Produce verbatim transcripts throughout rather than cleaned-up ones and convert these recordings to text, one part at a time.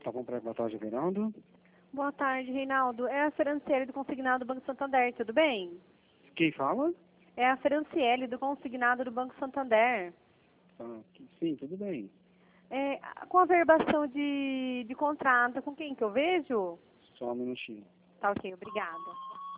Só comprar boa tarde, Reinaldo. Boa tarde, Reinaldo. É a Franciele do Consignado do Banco Santander, tudo bem? Quem fala? É a Franciele do Consignado do Banco Santander. Ah, sim, tudo bem. É, com a verbação de, de contrato, com quem que eu vejo? Só um minutinho. Tá ok, obrigada.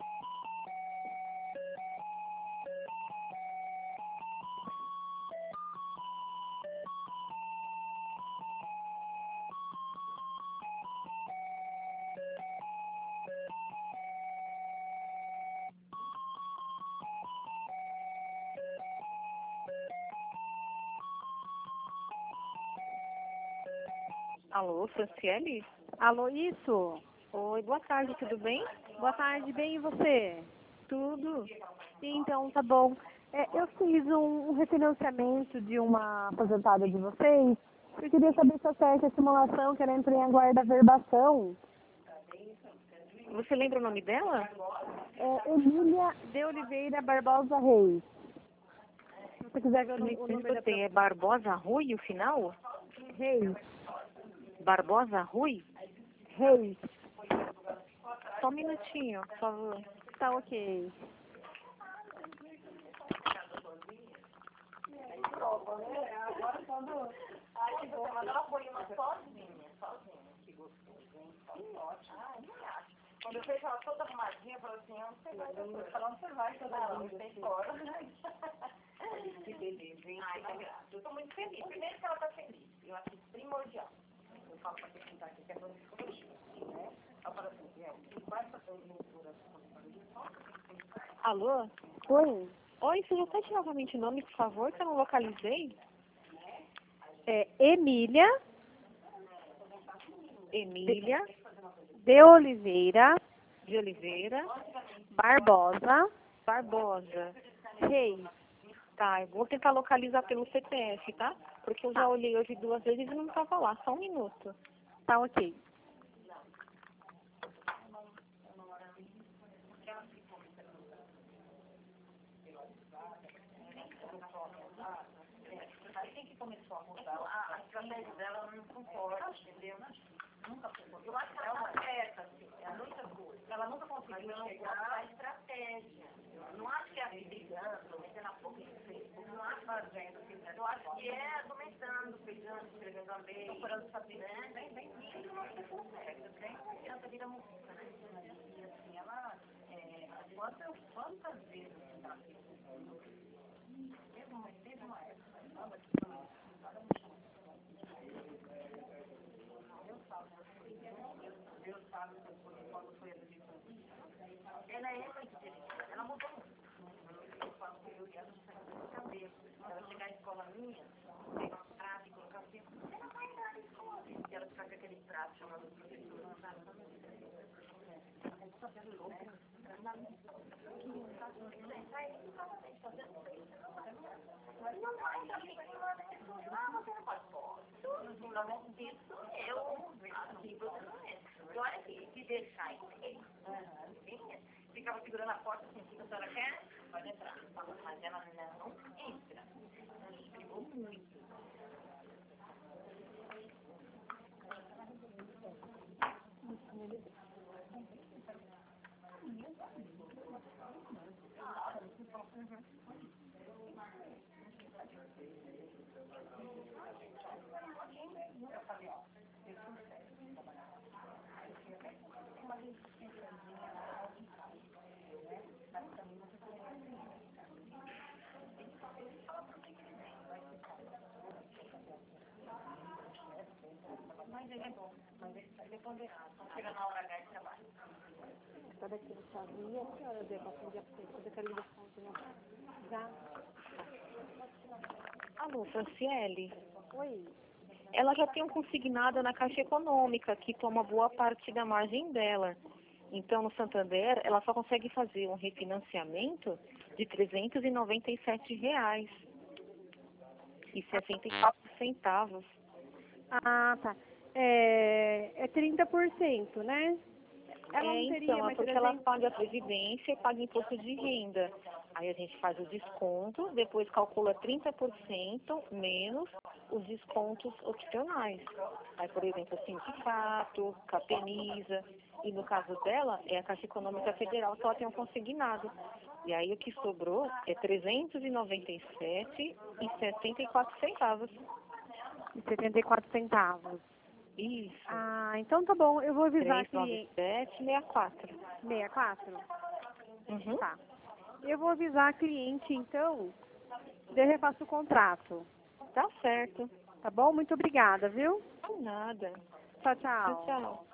Alô, Franciele? Alô, isso? Oi, boa tarde, tudo bem? Boa tarde, bem, e você? Tudo. Então, tá bom. É, eu fiz um, um refinanciamento de uma aposentada de vocês. Eu queria saber se acerta a simulação, que ela entrou em aguarda a verbação. Você lembra o nome dela? É Emília de Oliveira Barbosa Reis. Se você quiser ver o, nome- o Não número da escutei, é Barbosa Rui o final? Reis. Barbosa Rui? Reis. Só um minutinho, por favor. Tá ok. Quando eu vejo ela toda arrumadinha, eu falo assim, onde você vai? Eu vou falar onde você vai, toda ela, não tem fora. Que beleza, hein? Ai, tá graça. Eu tô muito feliz. Primeiro que ela tá feliz. Eu acho isso primordial. Eu falo pra quem tá aqui que é coisa psicologia, né? Eu falo assim, é, você vai fazer leitura Alô? Oi. Oi, você repete novamente o nome, por favor, que eu não localizei? É Emília Emília de Oliveira de Oliveira Barbosa Barbosa. Reis. Tá, eu vou tentar localizar pelo C P F, tá? Porque eu já Tá. olhei hoje duas vezes e não estava lá. Só um minuto. Tá ok. quem que começou a mudar? A, a estratégia dela não concorda, entendeu? Nunca concordou. Eu acho que ela está certa, assim, é muita coisa. Ela nunca conseguiu chegar à estratégia. Eu não acho que é assim, brigando, metendo a boca no Facebook, não acho fazendo assim, eu acho que é argumentando, pegando, escrevendo a lei, procurando saber, né? Bem, bem, isso não se consegue, bem, criança vira música, né? E assim, ela, é, quantas, quantas vezes ela teve uma, teve uma época, sabe, que Deus sabe quando foi a eleição. Ela é muito inteligente, ela mudou muito. Eu falo que eu e ela não saber. Ela chegar à escola minha, pegar um prato e colocar assim, você não vai entrar na escola. E ela ficar com aquele prato chamando o professor, não sabe? Ela está sendo louca. Ela não está fazendo mas não vai entrar aqui, ah, você não pode. No fundamento disso, eu aqui você não entra. E olha aqui, se deixar entrar. Ficava segurando a porta assim, o que a senhora quer? Pode entrar. Mas ela não entra. Ela explicou muito. Eu falei, ó, eu sou sério, trabalhar. Uma vez que eu mas também não sei mas ele é bom, mas ele é ponderado. Então chega na hora H e trabalha. Sabe aquele chavinho? Que hora deu pra fazer a fazer aquela ligação de novo? Já? Alô, Franciele? Oi. Ela já tem um consignado na Caixa Econômica, que toma boa parte da margem dela. Então, no Santander, ela só consegue fazer um refinanciamento de trezentos e noventa e sete reais e sessenta e quatro centavos. Ah, tá. É, é trinta por cento, né? Ela É, não teria então, é mais porque ela trezentos. paga a previdência e paga imposto de renda. Aí a gente faz o desconto, depois calcula trinta por cento menos os descontos opcionais. Aí, por exemplo, sindicato, capeniza, e no caso dela, é a Caixa Econômica Federal que ela tem um consignado. E aí o que sobrou é trezentos e noventa e sete reais e setenta e quatro centavos. E setenta e quatro centavos. Isso. Ah, então tá bom. Eu vou avisar a cliente. trezentos e noventa e sete, sessenta e quatro. sessenta e quatro? Uhum. Tá. Eu vou avisar a cliente, então, daí eu refaço o contrato. Tá certo. Tá bom? Muito obrigada, viu? Não nada. Tchau, tchau. Tchau, tchau.